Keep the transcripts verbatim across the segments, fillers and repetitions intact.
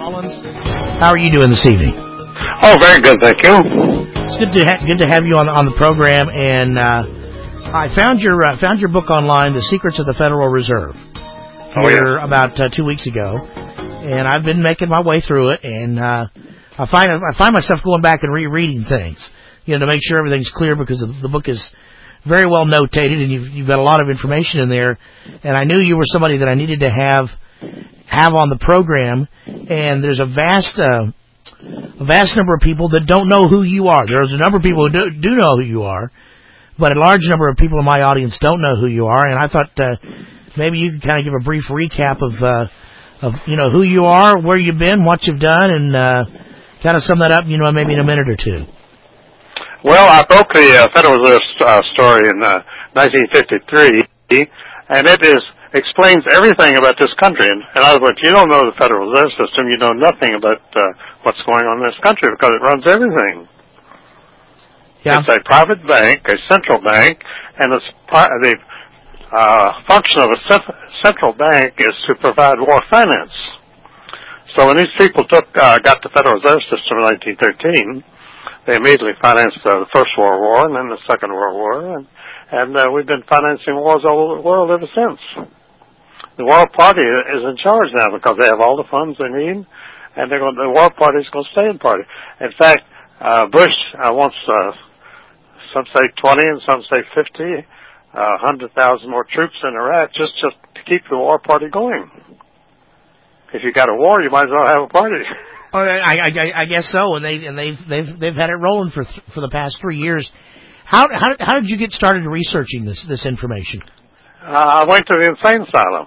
Collins. How are you doing this evening? Oh, very good, thank you. It's good to ha- good to have you on on the program. And uh, I found your uh, found your book online, The Secrets of the Federal Reserve, here oh, yes. about uh, two weeks ago, and I've been making my way through it, and uh, I find I find myself going back and rereading things, you know, to make sure everything's clear, because the, the book is very well notated, and you've you've got a lot of information in there. And I knew you were somebody that I needed to have have on the program. And there's a vast uh, a vast number of people that don't know who you are. There's a number of people who do, do know who you are, but a large number of people in my audience don't know who you are. And I thought uh, maybe you could kind of give a brief recap of uh, of you know who you are, where you've been, what you've done, and uh, kind of sum that up, you know, maybe in a minute or two. Well, I broke the uh, Federal Reserve uh, story in uh, nineteen fifty-three, and it is explains everything about this country. In, in other words, you don't know the Federal Reserve System, you know nothing about uh, what's going on in this country, because it runs everything. Yeah. It's a private bank, a central bank, and it's part of the uh, function of a central bank is to provide war finance. So when these people took uh, got the Federal Reserve System in nineteen thirteen, they immediately financed uh, the First World War and then the Second World War, and, and uh, we've been financing wars all over the world ever since. The War Party is in charge now because they have all the funds they need, and they're going, the War Party is going to stay in party. In fact, uh, Bush uh, wants, uh, some say twenty and some say fifty, uh, one hundred thousand more troops in Iraq just, just to keep the War Party going. If you got a war, you might as well have a party. Oh, I, I, I guess so, and they and they've they've they've had it rolling for th- for the past three years. How how how did you get started researching this this information? Uh, I went to the insane asylum.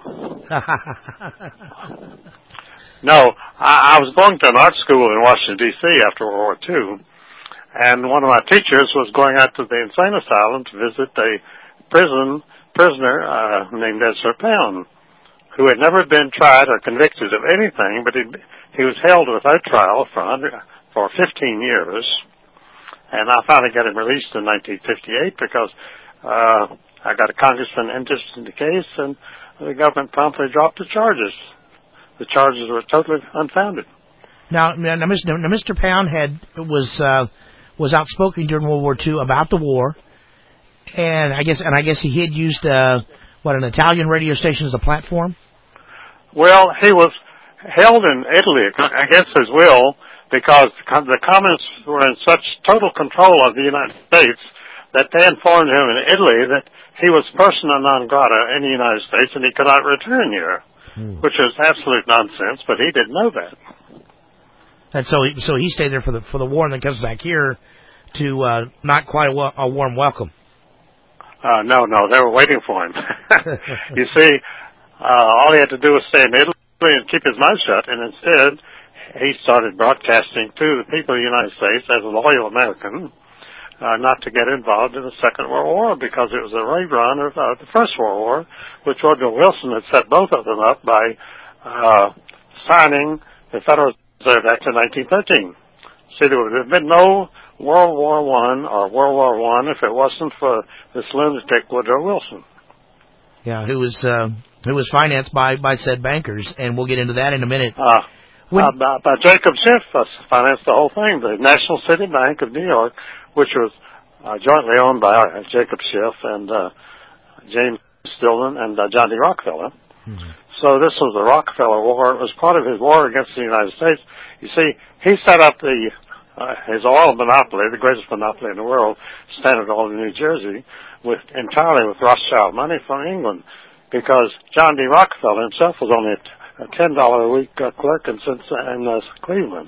No, I, I was going to an art school in Washington D C after World War Two, and one of my teachers was going out to the insane asylum to visit a prison prisoner uh, named Ezra Pound, who had never been tried or convicted of anything, but he he was held without trial for one hundred, for fifteen years, and I finally got him released in nineteen fifty-eight because uh, I got a congressman interested in the case, and the government promptly dropped the charges. The charges were totally unfounded. Now, now, now Mister Pound had was uh, was outspoken during World War Two about the war, and I guess and I guess he had used uh, what an Italian radio station as a platform. Well, he was held in Italy against his will because the communists were in such total control of the United States that they informed him in Italy that he was persona non grata in the United States and he could not return here, hmm. which was absolute nonsense, but he didn't know that. And so he, so he stayed there for the for the war and then comes back here to uh, not quite a, a warm welcome. Uh, no, no, they were waiting for him. You see, uh, all he had to do was stay in Italy and keep his mouth shut, and instead he started broadcasting to the people of the United States as a loyal American uh, not to get involved in the Second World War because it was a rerun of uh, the First World War, which Woodrow Wilson had set both of them up by uh, signing the Federal Reserve Act in nineteen thirteen. See, there would have been no World War One or World War One if it wasn't for this lunatic Woodrow Wilson. Yeah, who was uh, who was financed by, by said bankers, and we'll get into that in a minute. Uh, uh, by, by Jacob Schiff uh, financed the whole thing, the National City Bank of New York, which was uh, jointly owned by uh, Jacob Schiff and uh, James Stillman and uh, John D. Rockefeller. Mm-hmm. So this was the Rockefeller War. It was part of his war against the United States. You see, he set up the uh, his oil monopoly, the greatest monopoly in the world, Standard Oil in New Jersey, with entirely with Rothschild money from England, because John D. Rockefeller himself was only a ten dollar a week uh, clerk in, in uh, Cleveland.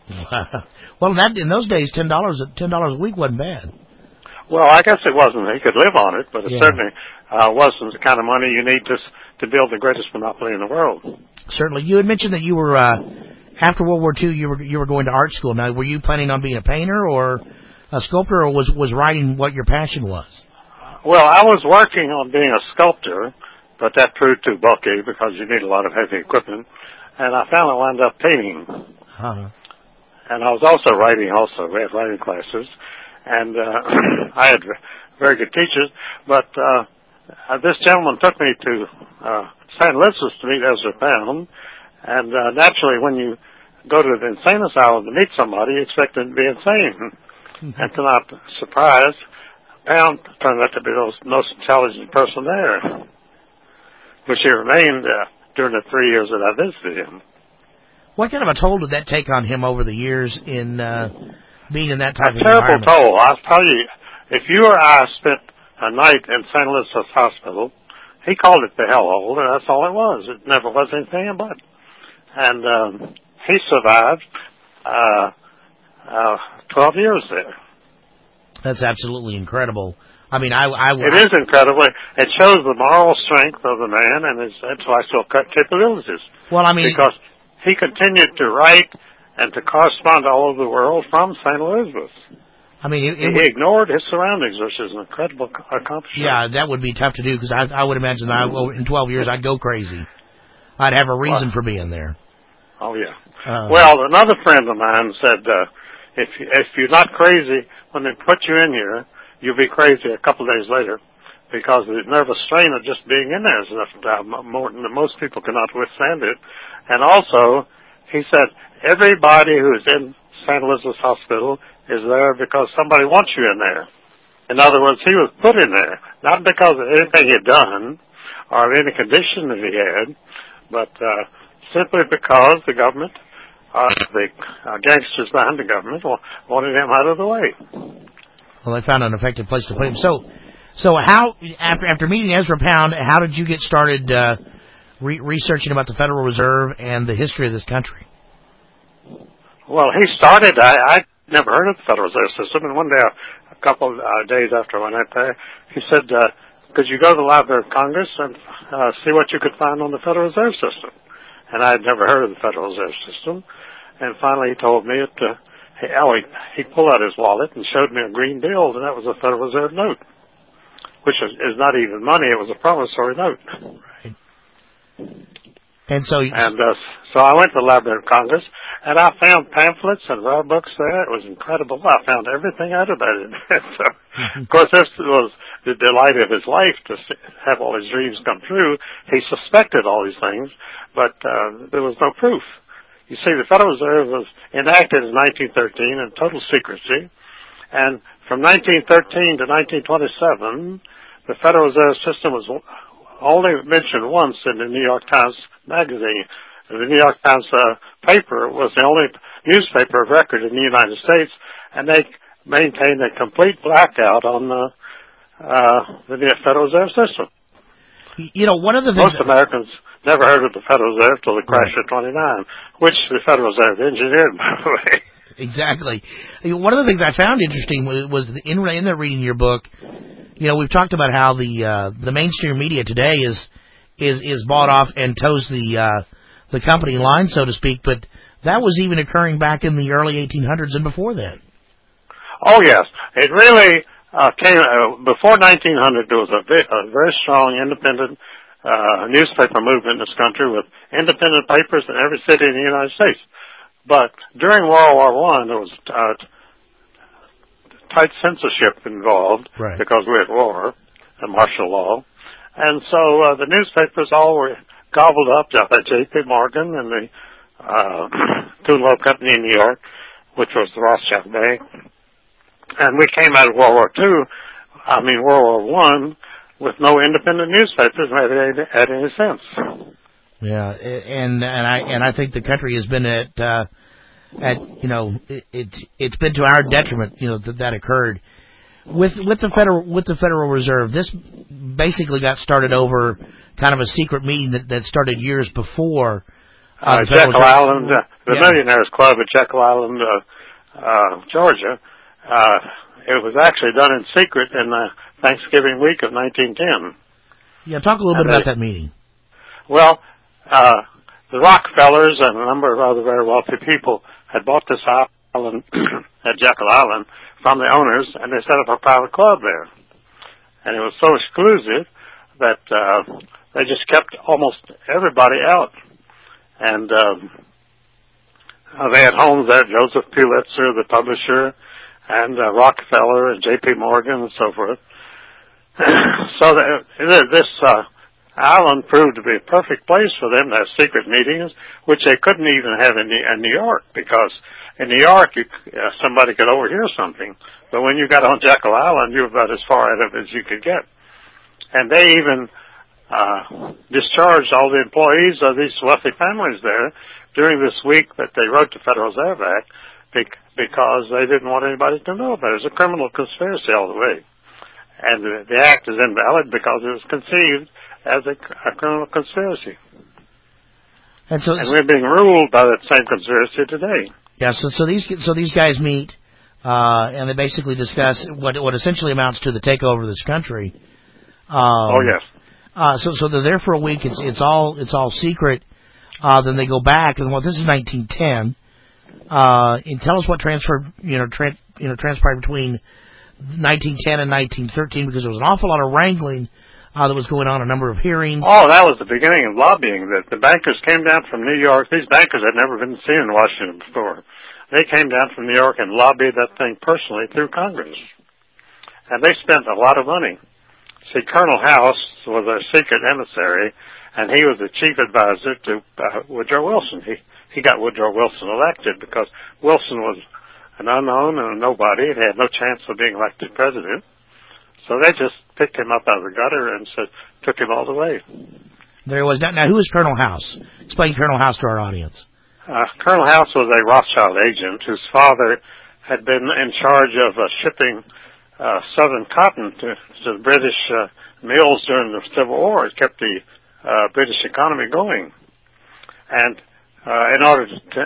Well, that in those days, ten dollars ten dollars a week wasn't bad. Well, I guess it wasn't. He could live on it, but it yeah. certainly uh, wasn't the kind of money you need to to build the greatest monopoly in the world. Certainly, you had mentioned that you were uh, after World War Two. You were you were going to art school. Now, were you planning on being a painter or a sculptor, or was was writing what your passion was? Well, I was working on being a sculptor, but that proved too bulky because you need a lot of heavy equipment, and I finally wound up painting. Uh-huh. And I was also writing also. We had writing classes, and uh, I had very good teachers, but uh, this gentleman took me to uh, Saint Louis to meet Ezra Pound, and uh, naturally when you go to the insane asylum to meet somebody, you expect them to be insane. Mm-hmm. And to my surprise, Pound turned out to be the most intelligent person there, which he remained uh, during the three years that I visited him. What kind of a toll did that take on him over the years in uh, being in that type a of terrible environment? toll. I'll tell you, if you or I spent a night in Saint Elizabeth's Hospital, he called it the hellhole, and that's all it was. It never was anything but. And um, he survived uh, uh, twelve years there. That's absolutely incredible. I mean, I... I, I it is incredible. It shows the moral strength of the man and his intellectual capabilities. Well, I mean... Because he continued to write and to correspond all over the world from Saint Elizabeth. I mean, it, it he would, ignored his surroundings, which is an incredible accomplishment. Yeah, that would be tough to do, because I, I would imagine that I, in twelve years I'd go crazy. I'd have a reason well, for being there. Oh, yeah. Uh, well, another friend of mine said, uh, if, if you're not crazy when they put you in here, you'll be crazy a couple of days later, because the nervous strain of just being in there is enough. Uh, more, most people cannot withstand it. And also, he said, everybody who's in Saint Elizabeth's Hospital is there because somebody wants you in there. In other words, he was put in there, not because of anything he'd done or any condition that he had, but uh, simply because the government, uh, the uh, gangsters behind the government, wanted him out of the way. Well, they found an effective place to put him. So, so how after after meeting Ezra Pound, how did you get started uh, re- researching about the Federal Reserve and the history of this country? Well, he started. I, I never heard of the Federal Reserve System, and one day, a couple of uh, days after I went out there, he said, uh, "Could you go to the Library of Congress and uh, see what you could find on the Federal Reserve System?" And I had never heard of the Federal Reserve System. And finally, he told me that uh, he, oh, he, he pulled out his wallet and showed me a green bill, and that was a Federal Reserve note, which is, is not even money; it was a promissory note. Right. And so, you, and uh, so I went to the Library of Congress, and I found pamphlets and rare books there. It was incredible. I found everything out about it. so, of course, this was the delight of his life to have all his dreams come true. He suspected all these things, but uh, there was no proof. You see, the Federal Reserve was enacted in nineteen thirteen in total secrecy, and from nineteen thirteen to nineteen twenty-seven, the Federal Reserve System was only mentioned once in the New York Times magazine. The New York Times uh, paper was the only newspaper of record in the United States, and they maintained a complete blackout on the, uh, the Federal Reserve System. You know, one of the things... Most Americans never heard of the Federal Reserve till the crash of twenty-nine, which the Federal Reserve engineered, by the way. Exactly. One of the things I found interesting was, was in, in there reading your book, you know, we've talked about how the uh, the mainstream media today is is is bought off and toes the uh, the company line, so to speak, but that was even occurring back in the early eighteen hundreds and before then. Oh, yes. It really uh, came, uh, before nineteen hundred, there was a, bit, a very strong independent uh, newspaper movement in this country with independent papers in every city in the United States. But during World War One, there was uh, tight censorship involved, right, because we had war and martial law. And so uh, the newspapers all were gobbled up by J P Morgan and the uh, Tunlo Company in New York, which was the Rothschild Bank. And we came out of World War Two, I mean World War One, with no independent newspapers that had any sense. Yeah, and and I and I think the country has been at uh, at you know it, it it's been to our detriment, you know, that that occurred with with the federal with the Federal Reserve. This basically got started over kind of a secret meeting that, that started years before. Uh, uh, Jekyll Island, uh, the yeah. Millionaires Club at Jekyll Island, uh, uh, Georgia. Uh, it was actually done in secret in the Thanksgiving week of nineteen ten. Yeah, talk a little and bit about they, that meeting. Well. Uh, the Rockefellers and a number of other very wealthy people had bought this island at Jekyll Island from the owners, and they set up a private club there. And it was so exclusive that uh, they just kept almost everybody out. And um, uh, they had homes there, Joseph Pulitzer, the publisher, and uh, Rockefeller and J P Morgan and so forth. so the, this... Uh, Island proved to be a perfect place for them to have secret meetings, which they couldn't even have in, in New York, because in New York you, uh, somebody could overhear something. But when you got on Jekyll Island, you were about as far out of it as you could get. And they even uh, discharged all the employees of these wealthy families there during this week that they wrote the Federal Reserve Act, because they didn't want anybody to know about it. It was a criminal conspiracy all the way. And the, the act is invalid because it was conceived as a, a criminal conspiracy. And, so, and we're being ruled by that same conspiracy today. Yeah, so, so these so these guys meet, uh, and they basically discuss what what essentially amounts to the takeover of this country. Um, oh, yes. Uh, so so they're there for a week. It's it's all it's all secret. Uh, then they go back, and well, this is nineteen ten. Uh, and tell us what transferred, you know, tra- you know, transpired between nineteen ten and nineteen thirteen, because there was an awful lot of wrangling uh, that was going on, a number of hearings. Oh, that was the beginning of lobbying. That the bankers came down from New York. These bankers had never been seen in Washington before. They came down from New York and lobbied that thing personally through Congress, and they spent a lot of money. See, Colonel House was a secret emissary, and he was the chief advisor to uh, Woodrow Wilson. He he got Woodrow Wilson elected because Wilson was an unknown and a nobody. He had no chance of being elected president. So they just picked him up out of the gutter and said, took him all the way. There was that. Now, who is Colonel House? Explain Colonel House to our audience. Uh, Colonel House was a Rothschild agent whose father had been in charge of uh, shipping uh, southern cotton to, to the British uh, mills during the Civil War. It kept the uh, British economy going. And uh, in order to, to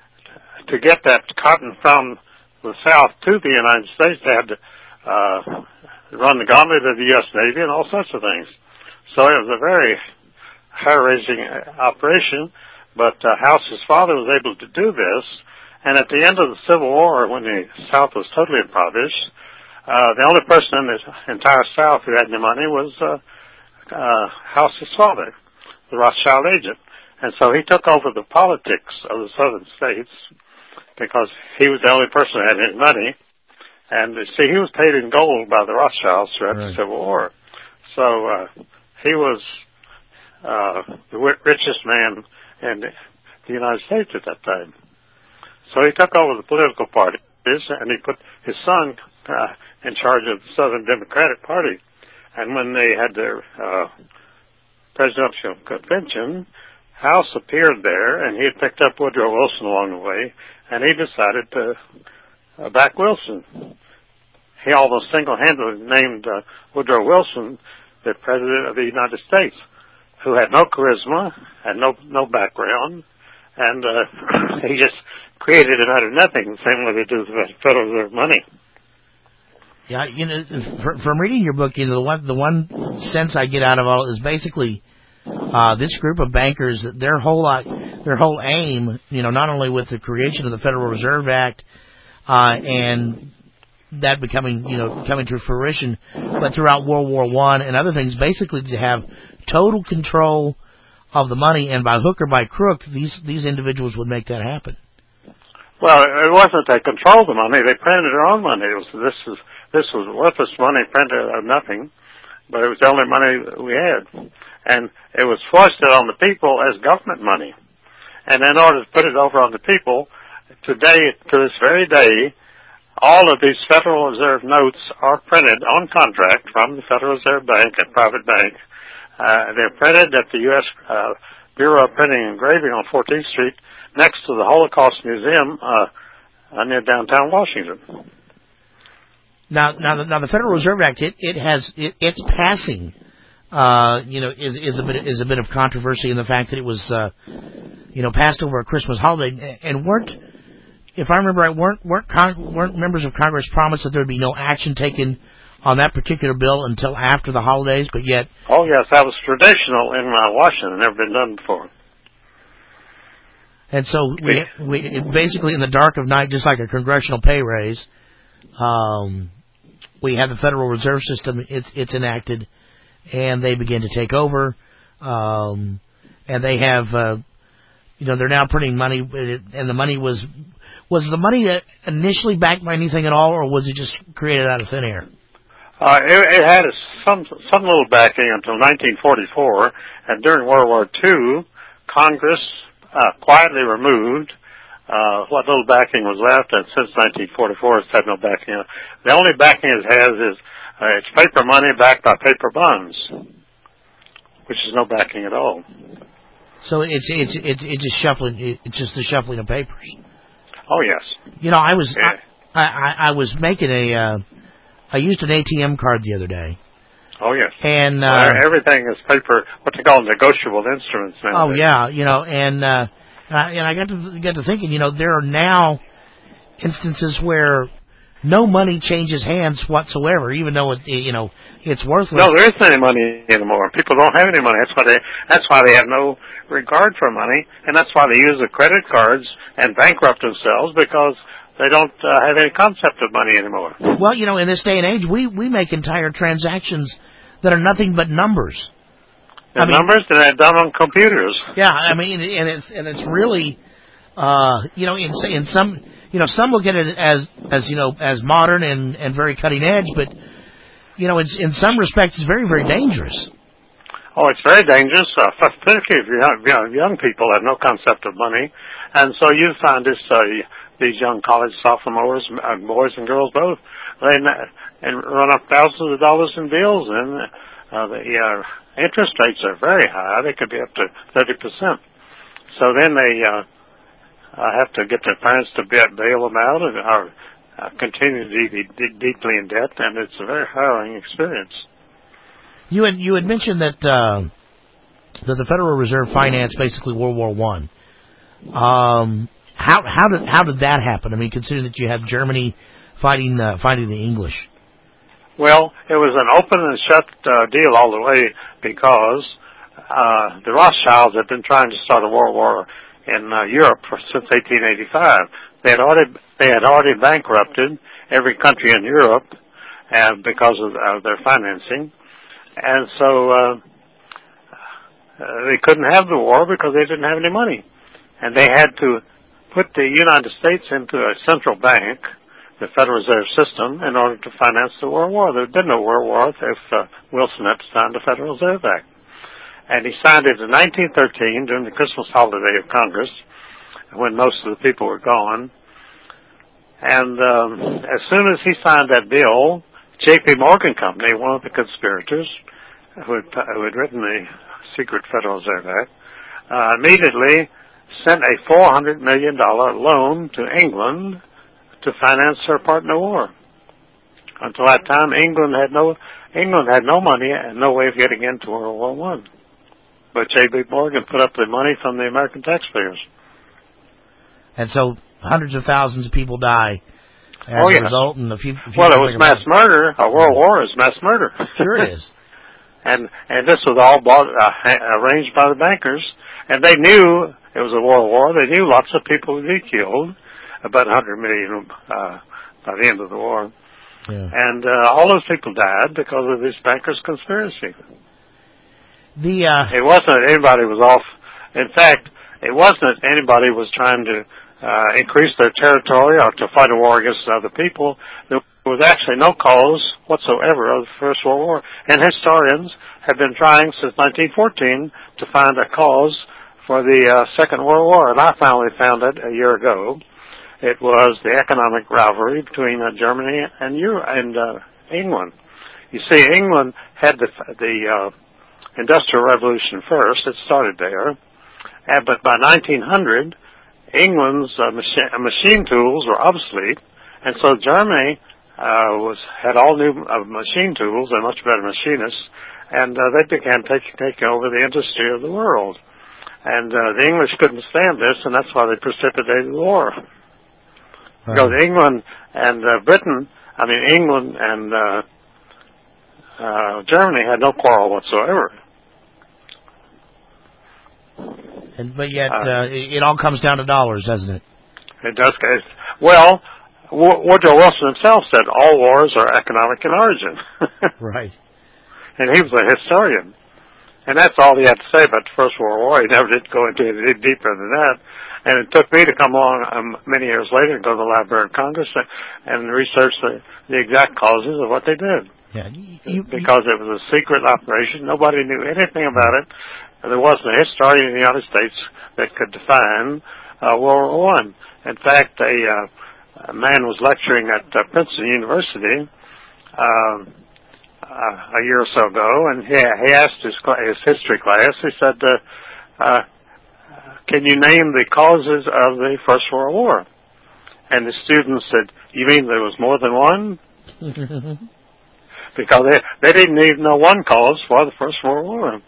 to get that cotton from the South to the United States, they had to uh, run the gauntlet of the U S Navy and all sorts of things. So it was a very hair-raising operation, but uh, House's father was able to do this, and at the end of the Civil War, when the South was totally impoverished, uh, the only person in the entire South who had any money was uh, uh, House's father, the Rothschild agent. And so he took over the politics of the southern states because he was the only person who had any money. And see, he was paid in gold by the Rothschilds throughout right. the Civil War. So uh, he was uh, the richest man in the United States at that time. So he took over the political parties, and he put his son uh, in charge of the Southern Democratic Party. And when they had their uh, presidential convention, House appeared there, and he had picked up Woodrow Wilson along the way, and he decided to uh, back Wilson. He almost single-handedly named uh, Woodrow Wilson the President of the United States, who had no charisma, had no no background, and uh, he just created it out of nothing, the same way they do the Federal Reserve money. Yeah, you know, from reading your book, you know, the one the one sense I get out of all is basically uh, this group of bankers, their whole uh, their whole aim, you know, not only with the creation of the Federal Reserve Act uh, and that becoming, you know, coming to fruition, but throughout World War One and other things, basically to have total control of the money, and by hook or by crook, these these individuals would make that happen. Well, it wasn't they controlled the money; they printed their own money. It was this is this was worthless money printed out of nothing, but it was the only money that we had, and it was foisted on the people as government money. And in order to put it over on the people, today, to this very day, all of these Federal Reserve notes are printed on contract from the Federal Reserve Bank, a private bank. Uh, they're printed at the U S Uh, Bureau of Printing and Engraving on fourteenth Street, next to the Holocaust Museum uh, near downtown Washington. Now, now, the, now the Federal Reserve Act, it, it has it, its passing, uh, you know, is is a bit is a bit of controversy in the fact that it was, uh, you know, passed over a Christmas holiday, and weren't, if I remember right, weren't weren't con- weren't members of Congress promised that there would be no action taken on that particular bill until after the holidays, but yet. Oh yes, that was traditional in uh, Washington. Never been done before. And so we we basically in the dark of night, just like a congressional pay raise, um, we have the Federal Reserve System. It's it's enacted, and they begin to take over, um, and they have, uh, you know, they're now printing money, and the money was was the money initially backed by anything at all, or was it just created out of thin air? Uh, it, it had some some little backing until nineteen forty-four, and during World War Two, Congress uh, quietly removed uh, what little backing was left, and since nineteen forty-four, it's had no backing. The only backing it has is uh, it's paper money backed by paper bonds, which is no backing at all. So it's it's it's it's just shuffling. It's just the shuffling of papers. Oh yes. You know, I was Yeah. I, I I was making a. Uh, I used an A T M card the other day. Oh yes. And uh, well, everything is paper. What they call negotiable instruments now. Oh yeah, you know, and uh, and I, and I got to get to thinking. You know, there are now instances where no money changes hands whatsoever, even though it you know it's worthless. No, there isn't any money anymore. People don't have any money. That's why they. That's why they have no regard for money, and that's why they use the credit cards and bankrupt themselves because they don't uh, have any concept of money anymore. Well, you know, in this day and age, we, we make entire transactions that are nothing but numbers. The I mean, numbers that are done on computers. Yeah, I mean, and it's and it's really, uh, you know, in in some, you know, some look at it as as you know as modern and, and very cutting edge, but you know, it's in some respects, it's very very dangerous. Oh, it's very dangerous, uh, particularly if young, you know, young people have no concept of money, and so you find this. Uh, These young college sophomores, uh, boys and girls both, they and run up thousands of dollars in bills, and uh, the uh, interest rates are very high. They could be up to thirty percent. So then they uh, uh, have to get their parents to bail them out, and or uh, continue to be deeply in debt, and it's a very harrowing experience. You had you had mentioned that uh, that the Federal Reserve financed basically World War One. Um. How how did how did that happen? I mean, considering that you have Germany fighting uh, fighting the English. Well, it was an open and shut uh, deal all the way because uh, the Rothschilds had been trying to start a world war in uh, Europe for, since eighteen eighty-five. They had already they had already bankrupted every country in Europe, and because of uh, their financing, and so uh, uh, they couldn't have the war because they didn't have any money, and they had to put the United States into a central bank, the Federal Reserve System, in order to finance the World War. There had been no World War if uh, Wilson had signed the Federal Reserve Act. And he signed it in nineteen thirteen during the Christmas holiday of Congress, when most of the people were gone. And um, as soon as he signed that bill, J P Morgan Company, one of the conspirators who had, who had written the secret Federal Reserve Act, uh, immediately sent a four hundred million dollars loan to England to finance her part in the war. Until that time, England had no England had no money and no way of getting into World War One. But J P Morgan put up the money from the American taxpayers. And so hundreds of thousands of people die as oh, a yes. result. And a few, a few well, it was mass murder. A world war is mass murder. Sure it is. and and this was all bought, uh, arranged by the bankers, and they knew it was a world war. They knew lots of people would be killed, about one hundred million uh, by the end of the war. Yeah. And uh, all those people died because of this bankers' conspiracy. The uh, It wasn't that anybody was off. In fact, it wasn't that anybody was trying to uh, increase their territory or to fight a war against other people. There was actually no cause whatsoever of the First World War. And historians have been trying since nineteen fourteen to find a cause for the uh, Second World War, and I finally found it a year ago. It was the economic rivalry between uh, Germany and Euro- and uh, England. You see, England had the, the uh, Industrial Revolution first. It started there. And, but by nineteen hundred, England's uh, machi- machine tools were obsolete, and so Germany uh, was had all new uh, machine tools and much better machinists, and uh, they began taking taking over the industry of the world. And uh, the English couldn't stand this, and that's why they precipitated the war. Right. Because England and uh, Britain, I mean England and uh, uh, Germany had no quarrel whatsoever. And, but yet, uh, uh, it, it all comes down to dollars, doesn't it? It does. Well, Woodrow Wilson himself said all wars are economic in origin. Right. And he was a historian. And that's all he had to say about the First World War. He never did go into it deeper than that. And it took me to come along um, many years later and go to the Library of Congress and, and research the, the exact causes of what they did. Yeah, you, because it was a secret operation. Nobody knew anything about it. There wasn't a historian in the United States that could define uh, World War One. In fact, a, uh, a man was lecturing at uh, Princeton University uh, uh, a year or so ago, and he, he asked his, his history class, he said, uh, uh, can you name the causes of the First World War? And the students said, you mean there was more than one? Because they, they didn't even know one cause for the First World War.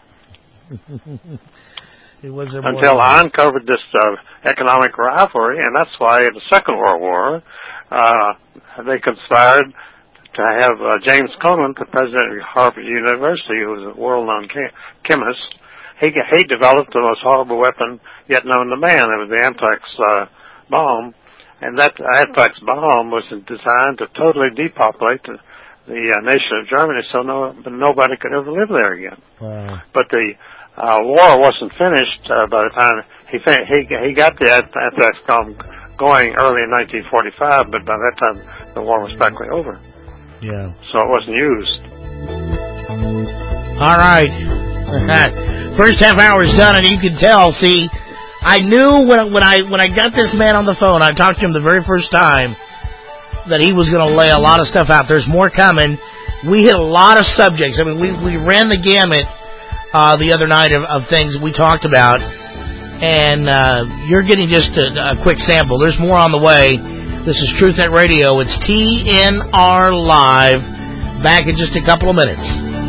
It was a Until I uncovered this uh, economic rivalry, and that's why in the Second World War, uh, they conspired to have uh, James Conant, the president of Harvard University, who was a world-known chem- chemist. He, he developed the most horrible weapon yet known to man. It was the anthrax uh, bomb, and that anthrax bomb was designed to totally depopulate the, the uh, nation of Germany, so no, nobody could ever live there again. Wow. But the uh, war wasn't finished uh, by the time he fin- he he got the anthrax bomb going early in nineteen forty-five, but by that time the war was practically over. Yeah. So it wasn't used. All right. First half hour is done, and you can tell. See, I knew when when I when I got this man on the phone, I talked to him the very first time, that he was going to lay a lot of stuff out. There's more coming. We hit a lot of subjects. I mean, we we ran the gamut uh, the other night of, of things we talked about, and uh, you're getting just a, a quick sample. There's more on the way. This is TruthNet Radio. It's T N R Live. Back in just a couple of minutes.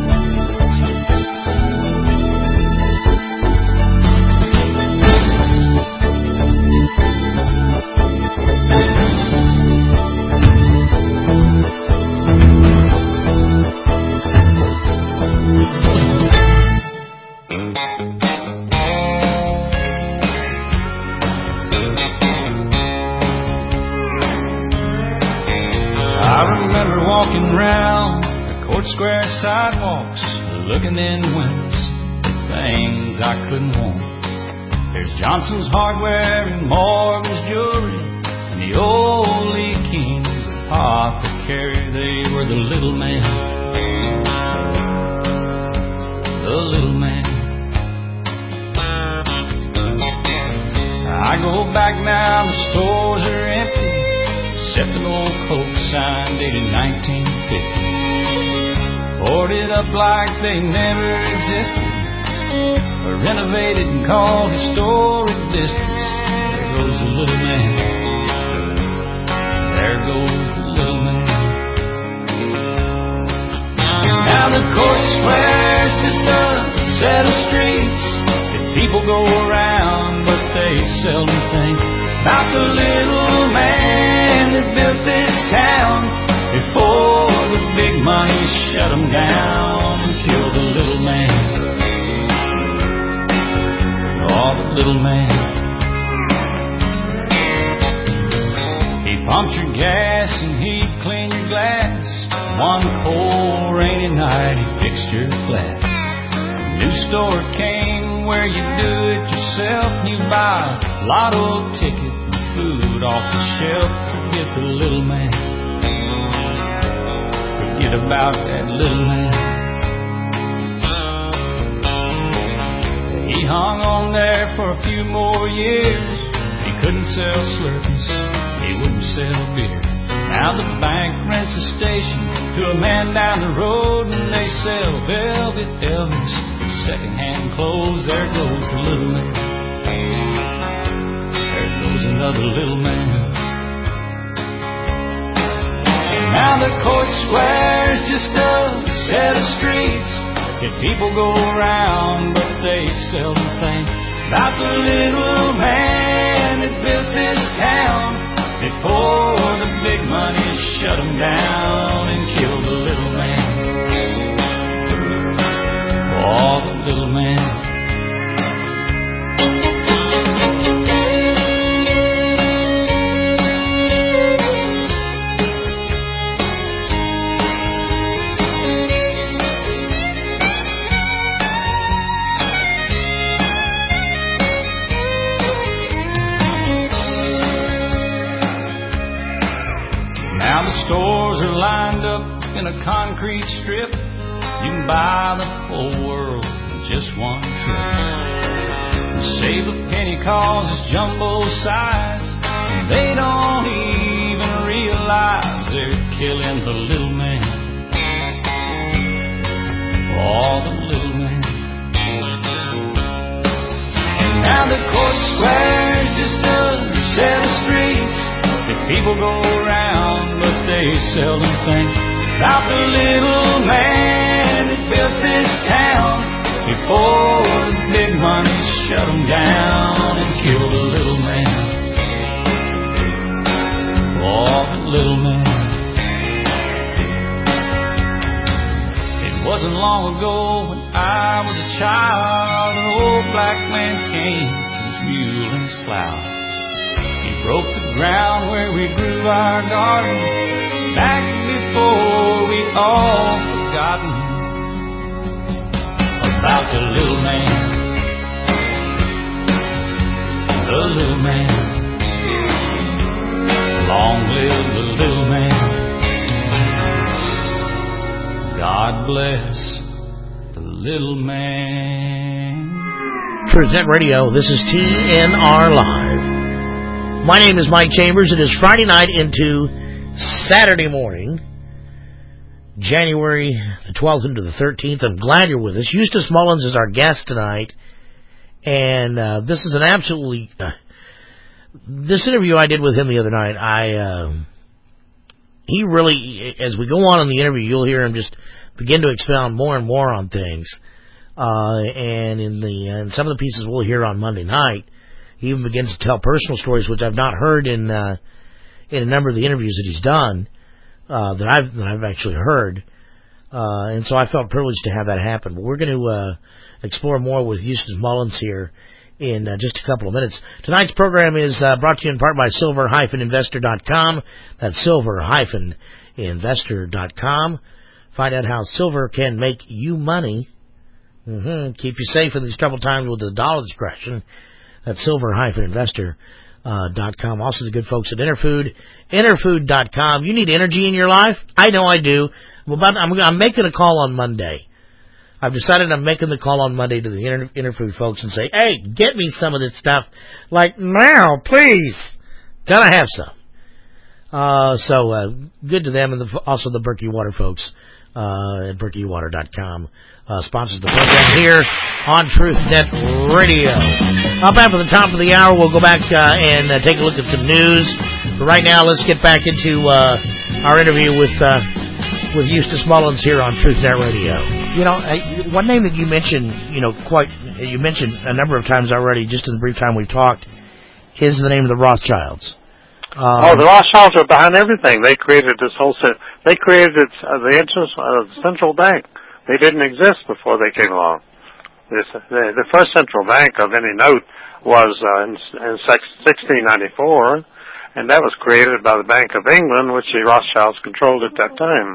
Walking round the Court Square sidewalks, looking in windows, things I couldn't want. There's Johnson's Hardware and Morgan's Jewelry, and the old Lee King's apothecary. They were the little man, the little man. I go back now, the stores are empty, except an old Coke sign dated nineteen fifty. Boarded up like they never existed, or renovated and called historic districts. There goes the little man, there goes the little man. Now the Court Square's just a set of streets that people go around, but they seldom think about the little man that built this town before the big money shut him down and killed the little man. Oh, the little man. He pumped your gas and he'd clean your glass. One cold rainy night he fixed your flat. A new store came where you do it yourself. You buy a lotto ticket and food off the shelf. Forget the little man, forget about that little man. He hung on there for a few more years. He couldn't sell Slurpees, he wouldn't sell beer. Now the bank rents a station to a man down the road, and they sell Velvet Elvis, secondhand clothes. There goes the little man, there goes another little man. Now the Court Square's just a set of streets that people go around, but they seldom think about the little man that built this town before the big money shut him down and killed the little man. Oh, the little man. Now the stores are lined up in a concrete strip. You can buy the whole world in just one trip. Save a penny cause it's jumbo size, and they don't even realize they're killing the little man. Oh, the little man. And now the court square's just a set of streets that people go around, but they seldom think about the little man that built this town before the big money shut them down and killed the little man. Oh, the little man. It wasn't long ago when I was a child, an old black man came with his mule and his plow. He broke the ground where we grew our garden back before we all forgotten about the little man, the little man. Long live the little man. God bless the little man. Truth Net Radio, this is T N R Live. My name is Mike Chambers. It is Friday night into Saturday morning, January the twelfth into the thirteenth. I'm glad you're with us. Eustace Mullins is our guest tonight, and uh, this is an absolutely... Uh, this interview I did with him the other night, I... Uh, he really, as we go on in the interview, you'll hear him just begin to expound more and more on things. Uh, and in the in some of the pieces we'll hear on Monday night, he even begins to tell personal stories, which I've not heard in uh, in a number of the interviews that he's done, uh, that I've that I've actually heard. Uh, and so I felt privileged to have that happen. But we're going to uh, explore more with Eustace Mullins here in uh, just a couple of minutes. Tonight's program is uh, brought to you in part by silver dash investor dot com. That's silver dash investor dot com. Find out how silver can make you money. Mm-hmm. Keep you safe in these troubled times with the dollar's crashing. That's silver dash investor dot com. Also the good folks at Interfood, interfood dot com. You need energy in your life? I know I do. Well, but I'm, I'm making a call on Monday. I've decided I'm making the call on Monday to the Inter, Interfood folks and say, hey, get me some of this stuff. Like, now, please. Gotta have some. Uh, so, uh, good to them, and the, also the Berkey Water folks, uh, at berkey water dot com, uh, sponsors the program here on Truth Net Radio. Up after the top of the hour, we'll go back, uh, and uh, take a look at some news. But right now, let's get back into, uh, our interview with, uh, with Eustace Mullins here on Truth Net Radio. You know, one name that you mentioned, you know, quite, you mentioned a number of times already, just in the brief time we talked, is the name of the Rothschilds. Um, oh, the Rothschilds are behind everything. They created this whole, they created uh, the interest of the central bank. They didn't exist before they came along. This, the, the first central bank of any note was uh, in, in sixteen ninety-four, and that was created by the Bank of England, which the Rothschilds controlled at that time.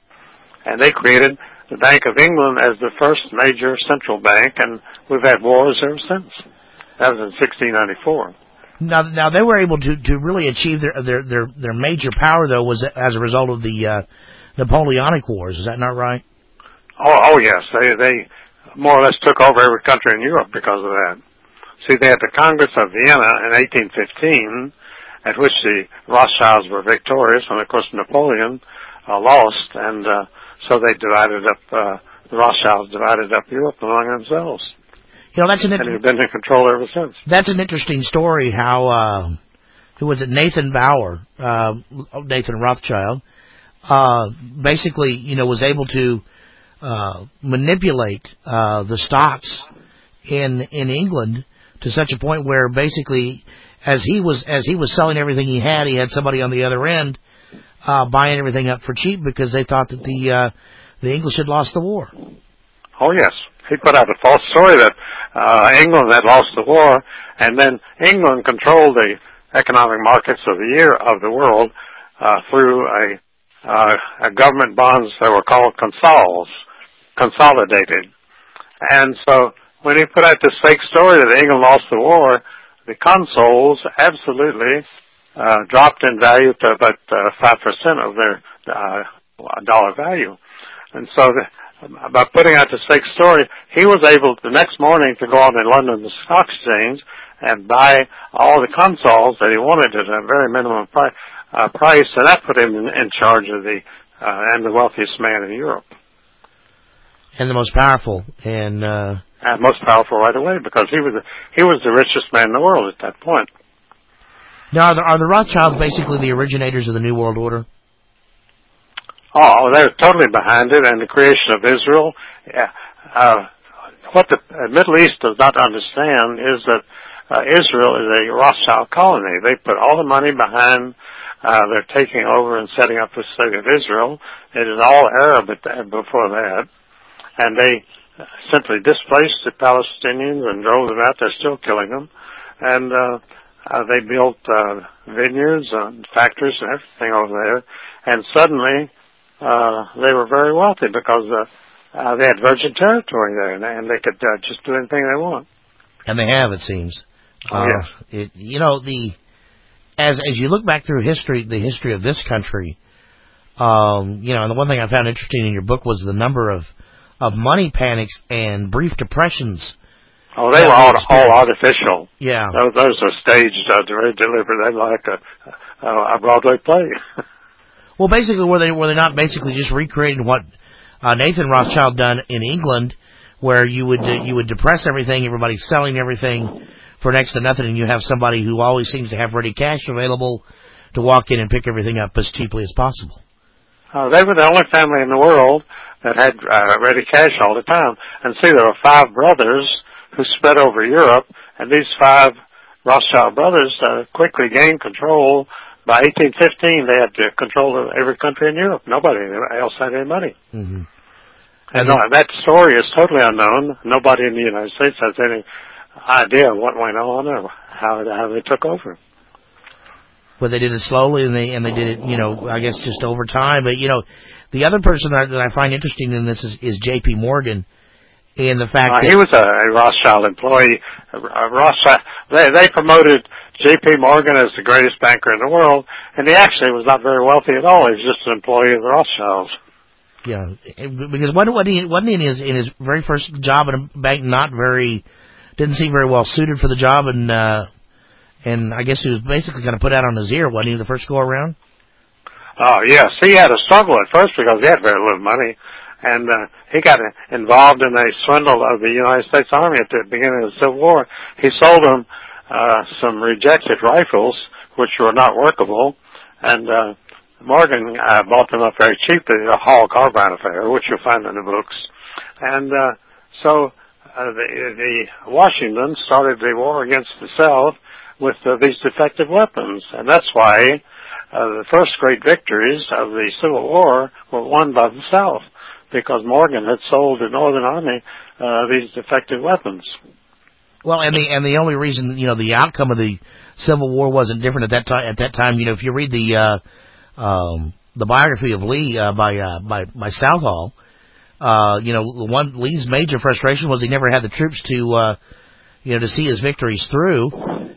And they created the Bank of England as the first major central bank, and we've had wars ever since. That was in sixteen ninety-four. Now, now they were able to, to really achieve their, their their their major power, though, was as a result of the uh, Napoleonic Wars. Is that not right? Oh, oh yes. They they more or less took over every country in Europe because of that. See, they had the Congress of Vienna in eighteen fifteen, at which the Rothschilds were victorious, and of course Napoleon uh, lost, and uh, so they divided up. Uh, the Rothschilds divided up Europe among themselves. You know, that's an and they've been in control ever since. That's an interesting story. How uh, who was it? Nathan Bauer, uh, Nathan Rothschild, uh, basically, you know, was able to uh, manipulate uh, the stocks in in England to such a point where basically, as he was as he was selling everything he had, he had somebody on the other end uh, buying everything up for cheap because they thought that the uh, the English had lost the war. Oh yes. He put out a false story that uh, England had lost the war, and then England controlled the economic markets of the year of the world uh, through a, uh, a government bonds that were called consols, consolidated. And so when he put out this fake story that England lost the war, the consols absolutely uh, dropped in value to about uh, five percent of their uh, dollar value. And so the, by putting out this fake story, he was able the next morning to go on in London the stock exchange and buy all the consols that he wanted at a very minimum pri- uh, price, and that put him in, in charge of the uh, and the wealthiest man in Europe. And the most powerful, and uh, and most powerful right away, because he was the, he was the richest man in the world at that point. Now, are the, are the Rothschilds basically the originators of the New World Order? Oh, they're totally behind it, and the creation of Israel. Yeah, uh, what the uh, Middle East does not understand is that uh, Israel is a Rothschild colony. They put all the money behind. Uh, they're taking over and setting up the state of Israel. It is all Arab at that, before that, and they simply displaced the Palestinians and drove them out. They're still killing them, and uh, uh, they built uh, vineyards and factories and everything over there. And suddenly, uh, they were very wealthy because uh, uh, they had virgin territory there, and, and they could uh, just do anything they want. And they have, it seems. Oh, uh, yes. It, you know, the as as you look back through history, the history of this country, um, you know, and the one thing I found interesting in your book was the number of of money panics and brief depressions. Oh, they were all, all artificial. Yeah. Those, those are staged, uh, very deliberate. They like a, a, a Broadway play. Well, basically, were they were they not basically just recreating what uh, Nathan Rothschild done in England, where you would uh, you would depress everything, everybody's selling everything for next to nothing, and you have somebody who always seems to have ready cash available to walk in and pick everything up as cheaply as possible. Uh, they were the only family in the world that had uh, ready cash all the time. And see, there were five brothers who spread over Europe, and these five Rothschild brothers uh, quickly gained control. By eighteen fifteen, they had uh, control of every country in Europe. Nobody else had any money. Mm-hmm. And, and no, that story is totally unknown. Nobody in the United States has any idea what went on or how, how they took over. Well, they did it slowly, and they and they did it, you know, I guess just over time. But, you know, the other person that, that I find interesting in this is, is J P. Morgan, and the fact uh, that he was a, a Rothschild employee. A, a Rothschild, they, they promoted J P. Morgan as the greatest banker in the world, and he actually was not very wealthy at all. He was just an employee of the Rothschilds. Yeah, because wasn't, wasn't he, wasn't he in his in his very first job at a bank not very, didn't seem very well suited for the job, and uh, and I guess he was basically kind of put out on his ear, wasn't he, the first go around? Oh yes, he had a struggle at first because he had very little money, and uh, he got involved in a swindle of the United States Army at the beginning of the Civil War. He sold them uh, some rejected rifles which were not workable, and uh, Morgan uh, bought them up very cheaply, the Hall Carbine affair, which you'll find in the books. And uh, so uh, the, the Washington started the war against the South with uh, these defective weapons, and that's why uh, the first great victories of the Civil War were won by the South, because Morgan had sold the Northern Army uh, these defective weapons. Well, and the and the only reason, you know, the outcome of the Civil War wasn't different at that time. At that time, you know, if you read the uh, um, the biography of Lee uh, by uh, by by Southall, uh, you know, one Lee's major frustration was he never had the troops to uh, you know to see his victories through,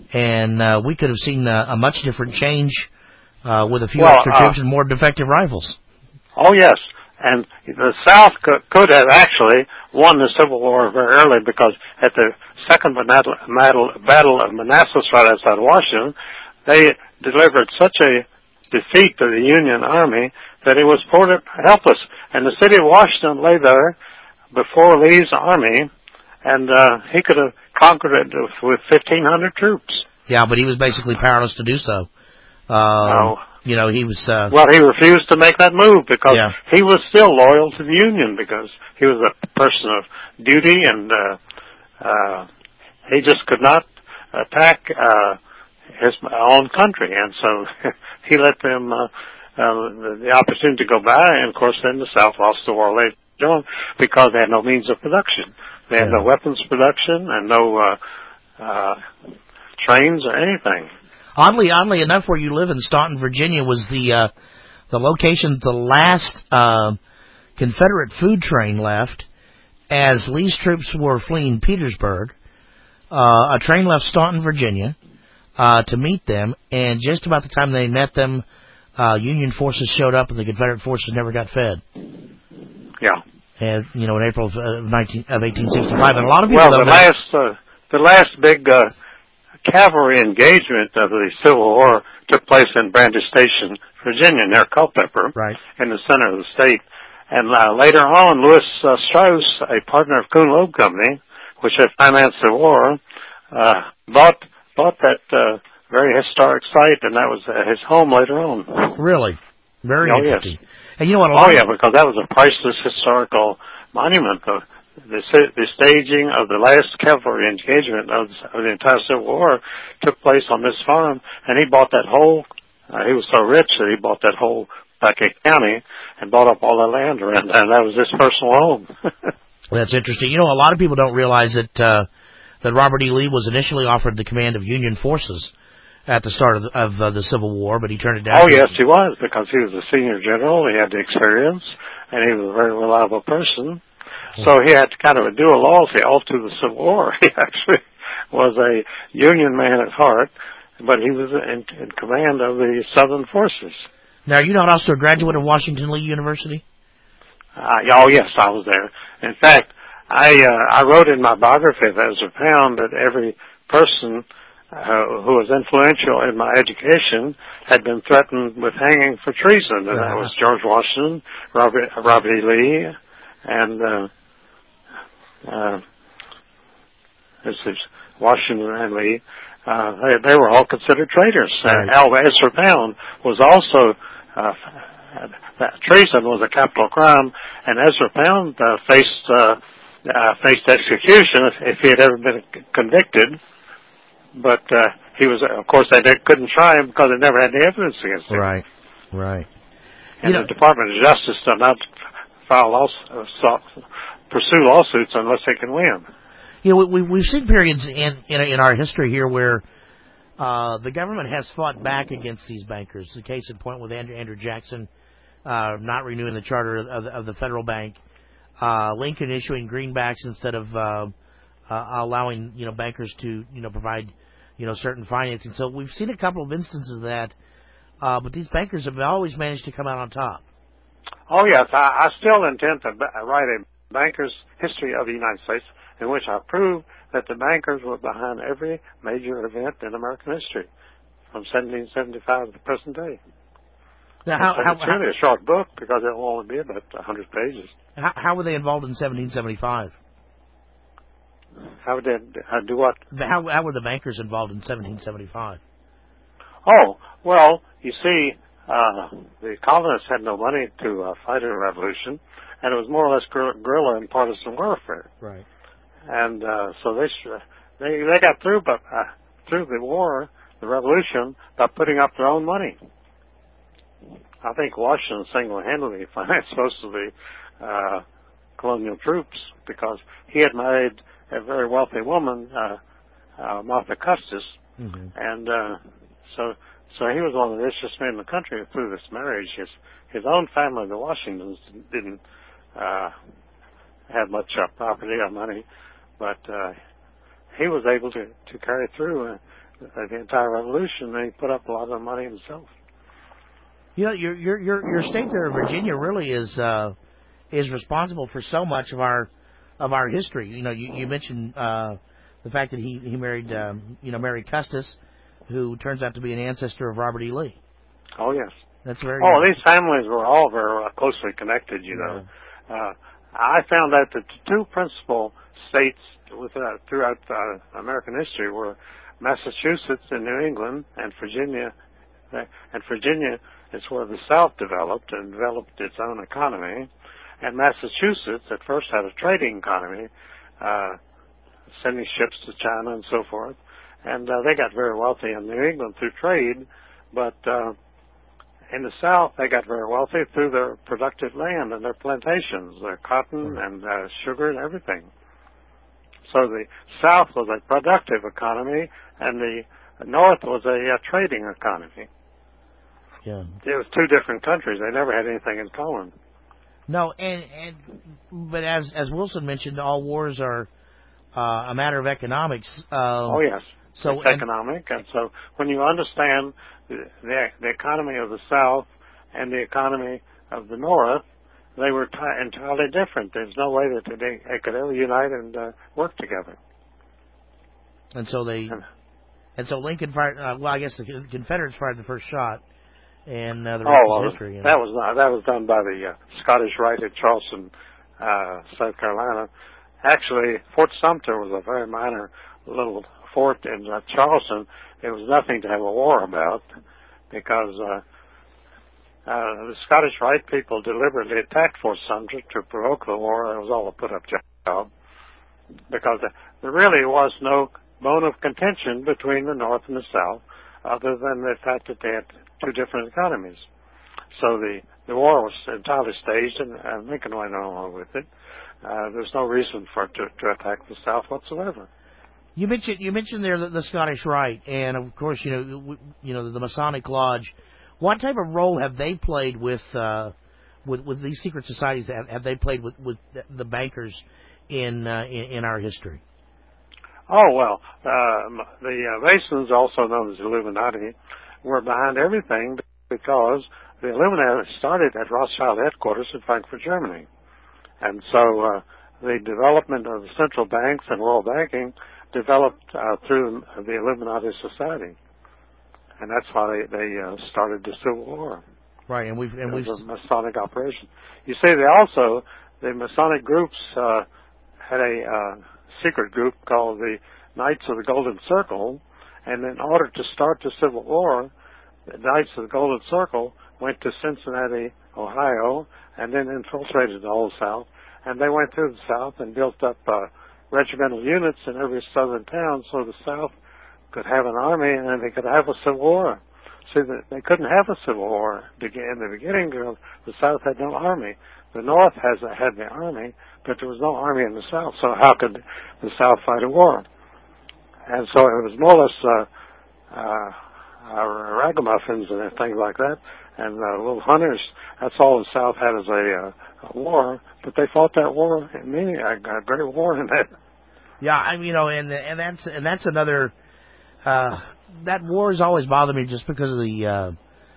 and uh, we could have seen a, a much different change uh, with a few well, extra troops uh, and more defective rifles. Oh yes. And the South could, could have actually won the Civil War very early, because at the Second battle, battle of Manassas, right outside Washington, they delivered such a defeat to the Union Army that it was put helpless. And the city of Washington lay there before Lee's army, and uh, he could have conquered it with fifteen hundred troops. Yeah, but he was basically powerless to do so. Um, oh. You know, he was... Uh, well, he refused to make that move because yeah. he was still loyal to the Union, because he was a person of duty, and uh, uh, he just could not attack uh, his own country. And so he let them uh, uh, the opportunity to go by, and of course then the South lost the war later on because they had no means of production. They had yeah. no weapons production and no uh, uh, trains or anything. Oddly, oddly enough, where you live in Staunton, Virginia, was the uh, the location the last uh, Confederate food train left as Lee's troops were fleeing Petersburg. Uh, a train left Staunton, Virginia, uh, to meet them, and just about the time they met them, uh, Union forces showed up and the Confederate forces never got fed. Yeah. And, you know, in April of, uh, nineteen, of eighteen sixty-five. And a lot of people well, don't the know. last, uh, the last big uh, cavalry engagement of the Civil War took place in Brandy Station, Virginia, near Culpeper, right. in the center of the state. And uh, later on, Louis uh, Strauss, a partner of Kuhn Loeb Company, which had financed the war, uh, bought bought that uh, very historic site, and that was uh, his home later on. Really? Very oh, interesting. Yes. And you know what? A oh, lot yeah, because that was a priceless historical monument. The, the, the staging of the last cavalry engagement of, of the entire Civil War took place on this farm, and he bought that whole, uh, he was so rich that he bought that whole Buckeye County and bought up all the land around there, and that was his personal home. That's interesting. You know, a lot of people don't realize that uh, that Robert E. Lee was initially offered the command of Union forces at the start of, the, of uh, the Civil War, but he turned it down. Oh, yes, he was, because he was a senior general, he had the experience, and he was a very reliable person. So he had kind of a dual loyalty all through the Civil War. He actually was a Union man at heart, but he was in, in command of the Southern forces. Now, are you not also a graduate of Washington Lee University? Uh, oh, yes, I was there. In fact, I uh, I wrote in my biography of Ezra Pound that every person uh, who was influential in my education had been threatened with hanging for treason, and uh-huh. that was George Washington, Robert, Robert E. Lee, and uh, uh, this is Washington and Lee. Uh, they, they were all considered traitors. Right. And Al Ezra Pound was also uh, that treason was a capital crime, and Ezra Pound uh, faced uh, uh, faced execution if, if he had ever been convicted. But uh, he was, of course, they couldn't try him because they never had any evidence against him. Right, right. And you the know, Department of Justice does not file lawsuits, uh, pursue lawsuits unless they can win. You know, we, we've seen periods in, in in our history here where uh, the government has fought back against these bankers. The case in point with Andrew, Andrew Jackson uh, not renewing the charter of, of the federal bank, uh, Lincoln issuing greenbacks instead of uh, uh, allowing you know bankers to you know provide you know certain financing. So we've seen a couple of instances of that, uh, but these bankers have always managed to come out on top. Oh yes, I, I still intend to write a banker's history of the United States, in which I prove that the bankers were behind every major event in American history, from seventeen seventy-five to the present day. Now, how, it's how, it's really how, a short book because it will only be about one hundred pages. How, how were they involved in seventeen seventy-five? How did how do what? How, how were the bankers involved in seventeen seventy-five? Oh, well, you see, uh, the colonists had no money to uh, fight a revolution, and it was more or less guerrilla and partisan warfare. Right. And uh, so they they they got through, but uh, through the war, the revolution, by putting up their own money. I think Washington single-handedly financed most of the uh, colonial troops because he had married a very wealthy woman, uh, uh, Martha Custis, mm-hmm. and uh, so so he was one of the richest men in the country through this marriage. His his own family, the Washingtons, didn't uh, have much uh, property or money, but uh, he was able to, to carry through uh, the entire revolution, and he put up a lot of money himself. You know, your your your your state there, Virginia, really is uh, is responsible for so much of our of our history. You know, you, you mentioned uh, the fact that he he married um, you know Mary Custis, who turns out to be an ancestor of Robert E. Lee. Oh yes, that's very. Oh, these families were all very uh, closely connected. You know, yeah. uh, I found out that the two principal states with, uh, throughout uh, American history were Massachusetts and New England, and Virginia, and Virginia. It's where the South developed and developed its own economy. And Massachusetts at first had a trading economy, uh, sending ships to China and so forth. And uh, they got very wealthy in New England through trade. But uh, in the South, they got very wealthy through their productive land and their plantations, their cotton and uh, sugar and everything. So the South was a productive economy, and the North was a uh, trading economy. Yeah. It was two different countries. They never had anything in common. No, and, and but as as Wilson mentioned, all wars are uh, a matter of economics. Uh, oh yes. So it's and, economic, and so when you understand the, the the economy of the South and the economy of the North, they were t- entirely different. There's no way that they, they could ever unite and uh, work together. And so they, and so Lincoln fired. Uh, well, I guess the Confederates fired the first shot, and uh, the rest oh, is well, history. You know? That was not, that was done by the uh, Scottish Rite at Charleston, uh, South Carolina. Actually, Fort Sumter was a very minor little fort in uh, Charleston. It was nothing to have a war about, because uh, uh, the Scottish Rite people deliberately attacked Fort Sumter to provoke the war. It was all a put-up job, because uh, there really was no bone of contention between the North and the South, other than the fact that they had two different economies. So the, the war was entirely staged, and, and Lincoln went along with it. Uh, there's no reason for it to, to attack the South whatsoever. You mentioned you mentioned there the, the Scottish Rite, and of course, you know, w- you know the Masonic Lodge. What type of role have they played with uh, with, with these secret societies? Have, have they played with, with the bankers in, uh, in in our history? Oh well, um, the uh, Masons, also known as the Illuminati, were behind everything, because the Illuminati started at Rothschild headquarters in Frankfurt, Germany. And so uh, the development of the central banks and world banking developed uh, through the Illuminati Society, and that's why they, they uh, started the Civil War. Right, and we've and it we've was a Masonic operation. You see, they also the Masonic groups uh, had a uh, secret group called the Knights of the Golden Circle, and in order to start the Civil War, the Knights of the Golden Circle went to Cincinnati, Ohio, and then infiltrated the whole South. And they went through the South and built up uh, regimental units in every southern town, so the South could have an army and they could have a Civil War. See, they couldn't have a Civil War in the beginning because the South had no army. The North has had the army, but there was no army in the South, so how could the South fight a war? And so it was more or less uh, uh, uh, ragamuffins and things like that, and uh, little hunters. That's all the South had as a, uh, a war, but they fought that war, meaning a, a great war in that. Yeah, I mean, you know, and and that's and that's another. Uh, that war has always bothered me just because of the uh,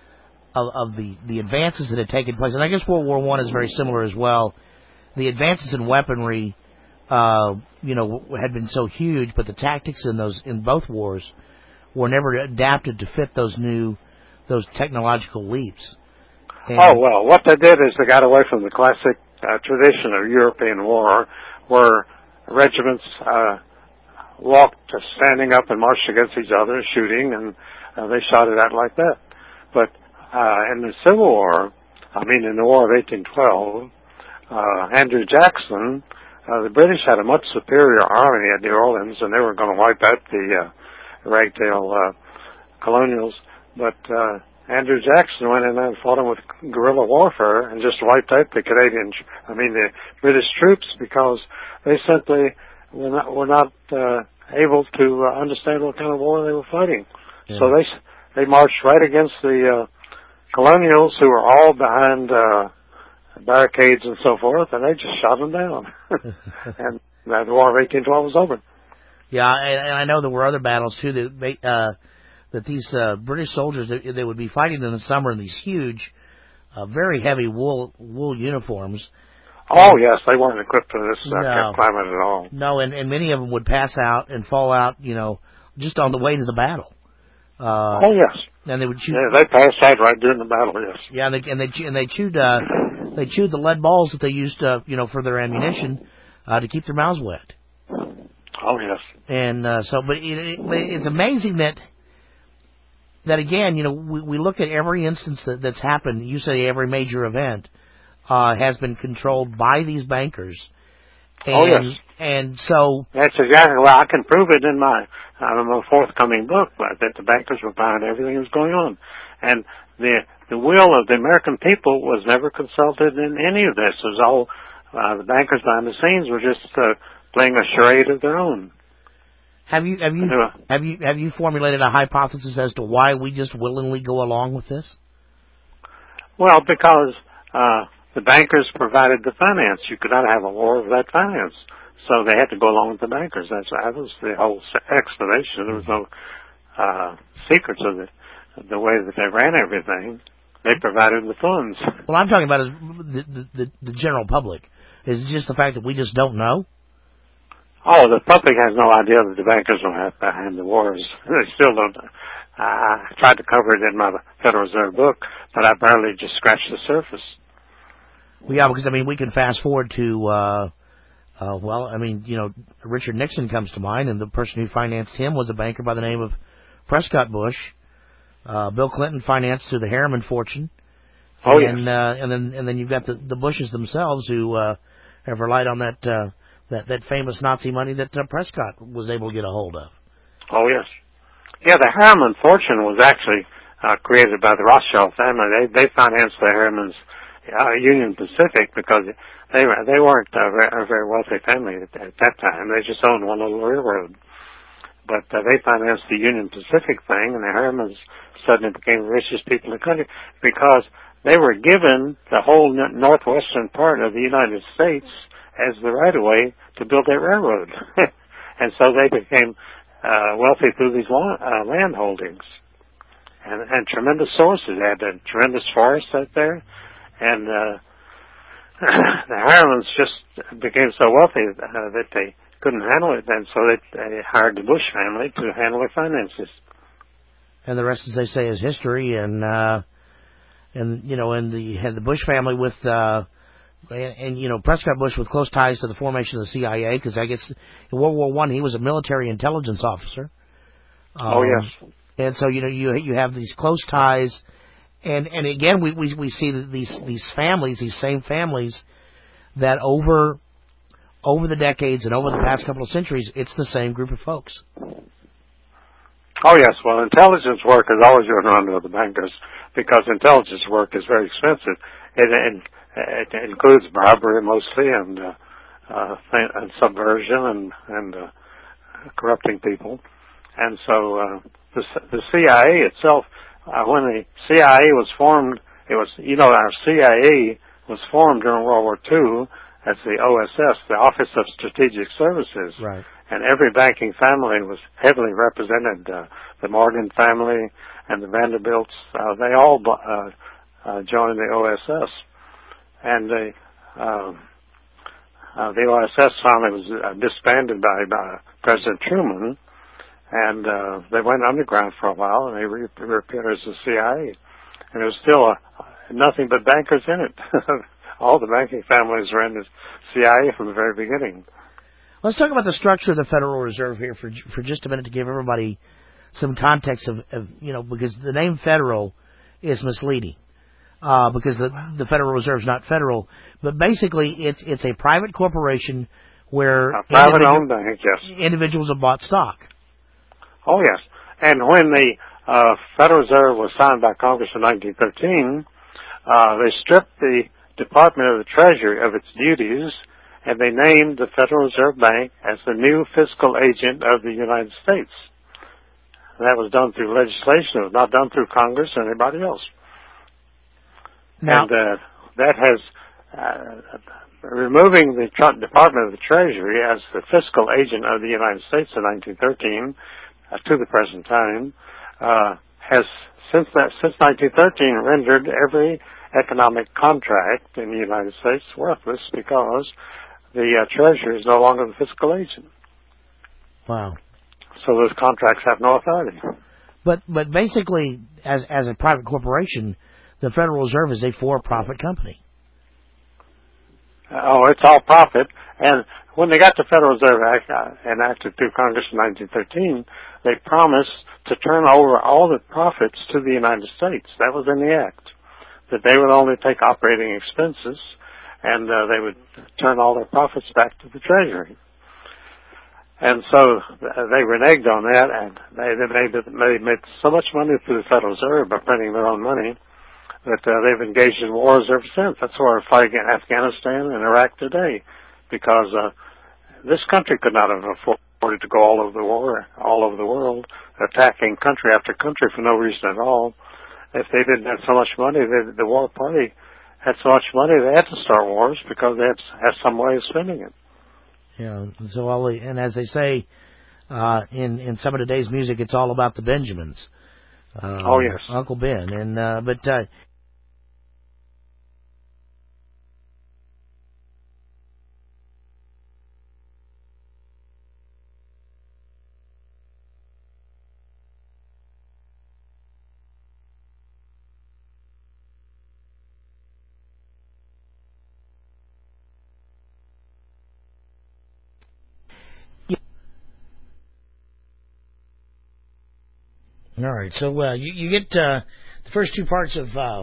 of, of the the advances that had taken place, and I guess World War One is very similar as well. The advances in weaponry, uh, you know, had been so huge, but the tactics in those in both wars were never adapted to fit those new those technological leaps. And oh well, what they did is they got away from the classic uh, tradition of European war, where regiments uh, walked uh, standing up and marched against each other, shooting, and uh, they shot it out like that. But uh, in the Civil War, I mean in the War of eighteen twelve, uh, Andrew Jackson, uh, the British had a much superior army at New Orleans, and they were going to wipe out the uh, ragtail uh, colonials. But uh, Andrew Jackson went in there and fought them with guerrilla warfare and just wiped out the Canadian, I mean the British troops, because they simply were not, were not uh, able to uh, understand what kind of war they were fighting. Yeah. So they they marched right against the uh, colonials, who were all behind uh, barricades and so forth, and they just shot them down. And the War of eighteen twelve was over. Yeah, and, and I know there were other battles too that they, uh, that these uh, British soldiers, they, they would be fighting in the summer in these huge, uh, very heavy wool wool uniforms. Oh, and, yes, they weren't equipped for this uh, no, climate at all. No, and, and many of them would pass out and fall out, you know, just on the way to the battle. Uh, oh, yes. And they would chew. Yeah, they passed out right during the battle, yes. Yeah, and they, and they, and they chewed, uh, they chewed the lead balls that they used, uh, you know, for their ammunition, uh, to keep their mouths wet. Oh, yes. And, uh, so, but it, it, it's amazing that, that again, you know, we, we look at every instance that, that's happened. You say every major event uh, has been controlled by these bankers. And, oh yes. And so that's exactly well. I can prove it in my uh, my forthcoming book, but that the bankers were behind everything that was going on, and the the will of the American people was never consulted in any of this. It was all uh, the bankers behind the scenes were just uh, playing a charade of their own. Have you have you have you have you formulated a hypothesis as to why we just willingly go along with this? Well, because uh, the bankers provided the finance. You could not have a war without finance. so they had to go along with the bankers. That's, that was the whole explanation. There was no uh, secret to the, the way that they ran everything. They provided the funds. Well, I'm talking about is the, the, the general public. Is it just the fact that we just don't know? Oh, the public has no idea that the bankers were behind the wars. They still don't. I tried to cover it in my Federal Reserve book, but I barely just scratched the surface. Well, yeah, because, I mean, we can fast forward to, uh, uh, well, I mean, you know, Richard Nixon comes to mind, and the person who financed him was a banker by the name of Prescott Bush. Uh, Bill Clinton financed through the Harriman fortune. Oh, and, yes. Uh, and then, and then you've got the, the Bushes themselves who, uh, have relied on that, uh, that, that famous Nazi money that uh, Prescott was able to get a hold of. Oh, yes. Yeah, the Harriman fortune was actually, uh, created by the Rothschild family. They, they financed the Harrimans, uh, Union Pacific because they were, they weren't a very, a very wealthy family at, at that time. They just owned one little railroad. But, uh, they financed the Union Pacific thing, and the Harrimans suddenly became the richest people in the country because they were given the whole northwestern part of the United States as the right-of-way to build their railroad. And so they became uh, wealthy through these land, uh, land holdings. And, and tremendous sources. They had a tremendous forest out there. And uh, the Harrimans just became so wealthy uh, that they couldn't handle it. And so they, they hired the Bush family to handle their finances. And the rest, as they say, is history. And, uh, and you know, and the had the Bush family with, uh, and, and, you know, Prescott Bush with close ties to the formation of the C I A, because I guess in World War One he was a military intelligence officer. Um, oh, yes. And so, you know, you you have these close ties. And, and again, we, we, we see that these, these families, these same families, that over, over the decades and over the past couple of centuries, it's the same group of folks. Oh, yes. Well, intelligence work has always run under the bankers because intelligence work is very expensive. It, it, it includes robbery mostly and, uh, uh, and subversion and, and uh, corrupting people. And so uh, the, the C I A itself, uh, when the C I A was formed, it was, you know, our C I A was formed during World War Two as the O S S, the Office of Strategic Services. Right. And every banking family was heavily represented. Uh, the Morgan family and the Vanderbilts, uh, they all uh, uh, joined the O S S. And the, uh, uh, the O S S finally was uh, disbanded by, by President Truman, and uh, they went underground for a while, and they re- reappeared as the C I A. And there was still uh, nothing but bankers in it. All the banking families were in the C I A from the very beginning. Let's talk about the structure of the Federal Reserve here for for just a minute to give everybody some context of, of you know, because the name Federal is misleading, uh, because the, the Federal Reserve is not federal, but basically it's it's a private corporation where a private-owned bank, yes. individuals have bought stock. Oh, yes. And when the uh, Federal Reserve was signed by Congress in nineteen thirteen, uh, they stripped the Department of the Treasury of its duties, and they named the Federal Reserve Bank as the new fiscal agent of the United States. And that was done through legislation. It was not done through Congress or anybody else. Now, and uh, that has, uh, removing the Department of the Treasury as the fiscal agent of the United States in nineteen thirteen uh, to the present time, uh, has, since that, since nineteen thirteen, rendered every economic contract in the United States worthless because the uh, Treasury is no longer the fiscal agent. Wow. So those contracts have no authority. But but basically, as as a private corporation, the Federal Reserve is a for-profit company. Oh, it's all profit. And when they got the Federal Reserve Act uh, enacted through Congress in nineteen thirteen, they promised to turn over all the profits to the United States. That was in the Act. That they would only take operating expenses, and uh, they would turn all their profits back to the Treasury. And so they reneged on that, and they, they, made, they made so much money through the Federal Reserve by printing their own money that uh, they've engaged in wars ever since. That's why we're fighting in Afghanistan and Iraq today, because uh, this country could not have afforded to go all over the war, all over the world, attacking country after country for no reason at all. If they didn't have so much money, they, the war party had so much money, they had to start wars because they had, had some way of spending it. You know, so all the, and as they say uh, in in some of today's music, it's all about the Benjamins. Uh, oh yes, Uncle Ben, and uh, but. Uh, All right, so uh, you, you get uh, the first two parts of uh,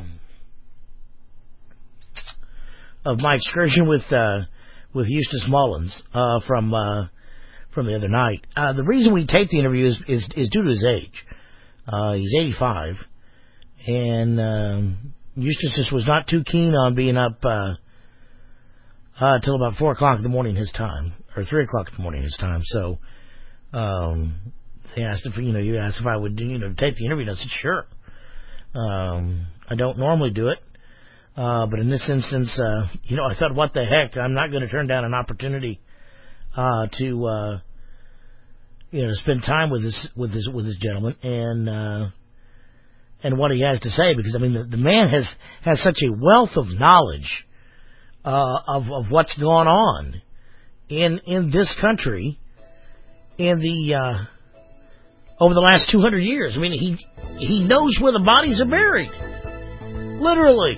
of my excursion with uh, with Eustace Mullins uh, from uh, from the other night. Uh, the reason we taped the interview is is, is due to his age. Uh, he's eighty-five, and um, Eustace just was not too keen on being up uh, uh, till about four o'clock in the morning his time, or three o'clock in the morning his time. So. Um, They asked if you know you asked if I would you know tape the interview. And I said sure. Um, I don't normally do it, uh, but in this instance, uh, you know, I thought, what the heck? I'm not going to turn down an opportunity uh, to uh, you know spend time with this with this with this gentleman and uh, and what he has to say, because I mean the, the man has has such a wealth of knowledge uh, of of what's going on in in this country in the. Uh, Over the last two hundred years. I mean, he he knows where the bodies are buried. Literally.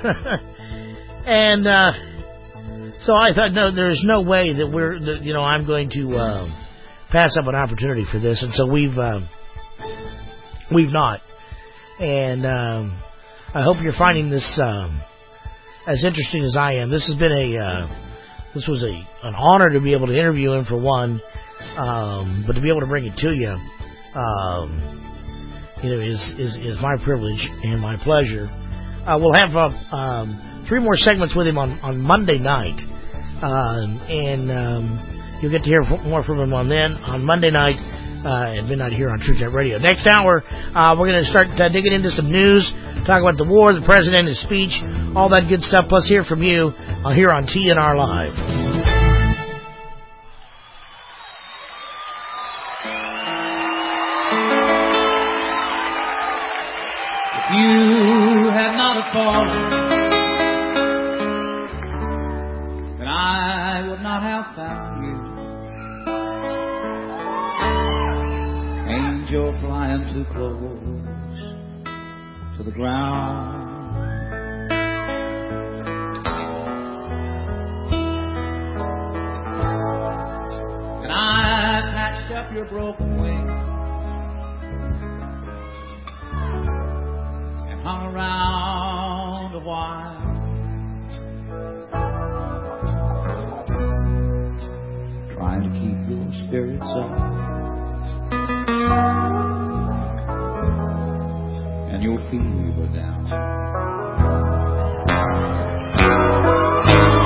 and uh, so I thought, no, there's no way that we're, that, you know, I'm going to uh, pass up an opportunity for this. And so we've, uh, we've not. And um, I hope you're finding this um, as interesting as I am. This has been a, uh, this was a an honor to be able to interview him, for one, um, but to be able to bring it to you. Um, you know, is, is, is my privilege and my pleasure. Uh, we'll have uh, um, three more segments with him on, on Monday night, uh, and um, you'll get to hear more from him on then on Monday night uh, at midnight here on TrueJet Radio. Next hour, uh, we're going to start uh, digging into some news, talk about the war, the president, his speech, all that good stuff. Plus, hear from you uh, here on T N R Live. You had not have fallen, then I would not have found you. Angel flying too close to the ground. And I patched up your broken wings, hung around a while, trying to keep your spirits up and your fever down.